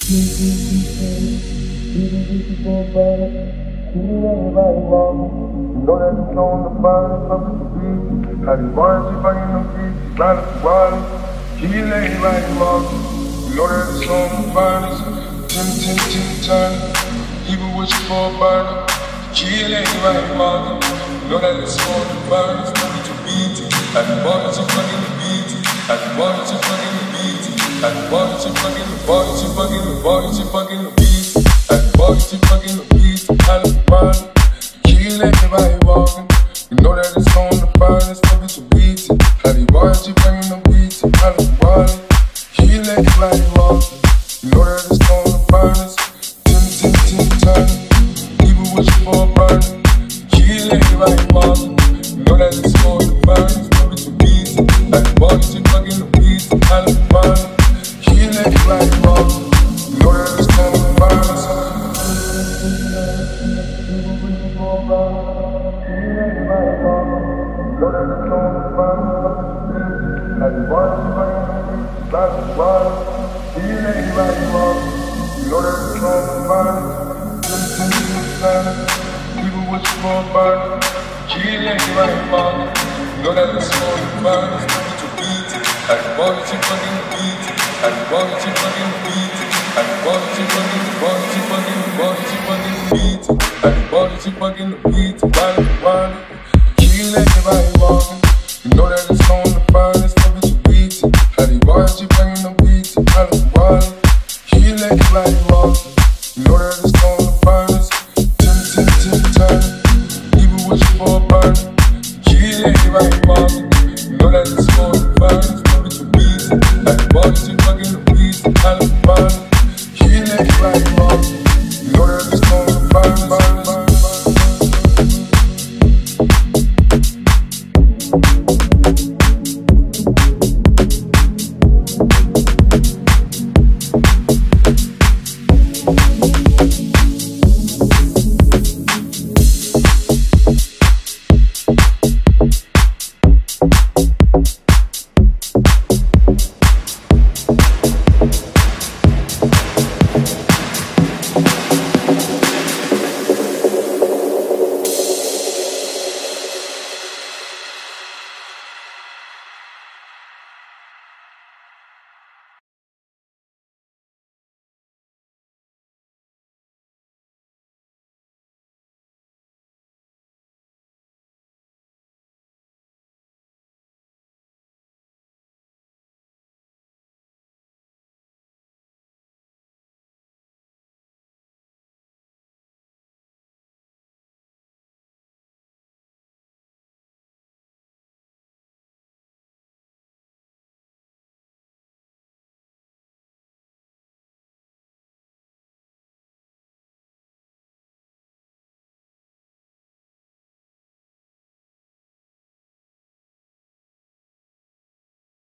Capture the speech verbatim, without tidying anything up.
Everybody walking, you know that it's on the bottom of the street. How you want to fucking them beats, right up the water. Kill everybody walking, you know that it's on the bottom. Tim, tim, tim, turn. People wishing for a burner. Kill everybody walking, you know that it's on the bottom. Fucking to beat, how you want to fucking the beat, how you want to fucking the beat, how you want to fucking the boy, to fucking the boy, to fucking the beat. At the boy, she fucking the beat, out of the body. Kill everybody walking. You know that it's on the body, it's fucking to beat. At the boy, she fucking the beat, out of the body. Kill everybody walking. You know that it's on the body. Tim, tim, tim, turning. People wishing for a burner. Kill everybody walking. You know that it's on the body, it's fucking to beat. At the boy, she fucking the beat, out of the body. Kill everybody walking. You know that it's on the body. People wish for a burner. Kill everybody walking. You know that it's on the body. It's to beat. At the body, she fucking beat. At the body, she fucking beat. At the body, she fucking the body, she fucking the body, she fucking the beat. At the body, she fucking the beat. Right up the body. Kill everybody walking. You know that it's on the body, it's fucking to beat. At the body, she fucking the beat. Out of the body. Kill everybody walking. You know that it's on the body. Tim, tim, tim, turning. People wishing for a burner. Kill everybody walking. You know that it's on the body, it's fucking to beat. At the body, she fucking the beat. Out of the body. Kill everybody walking.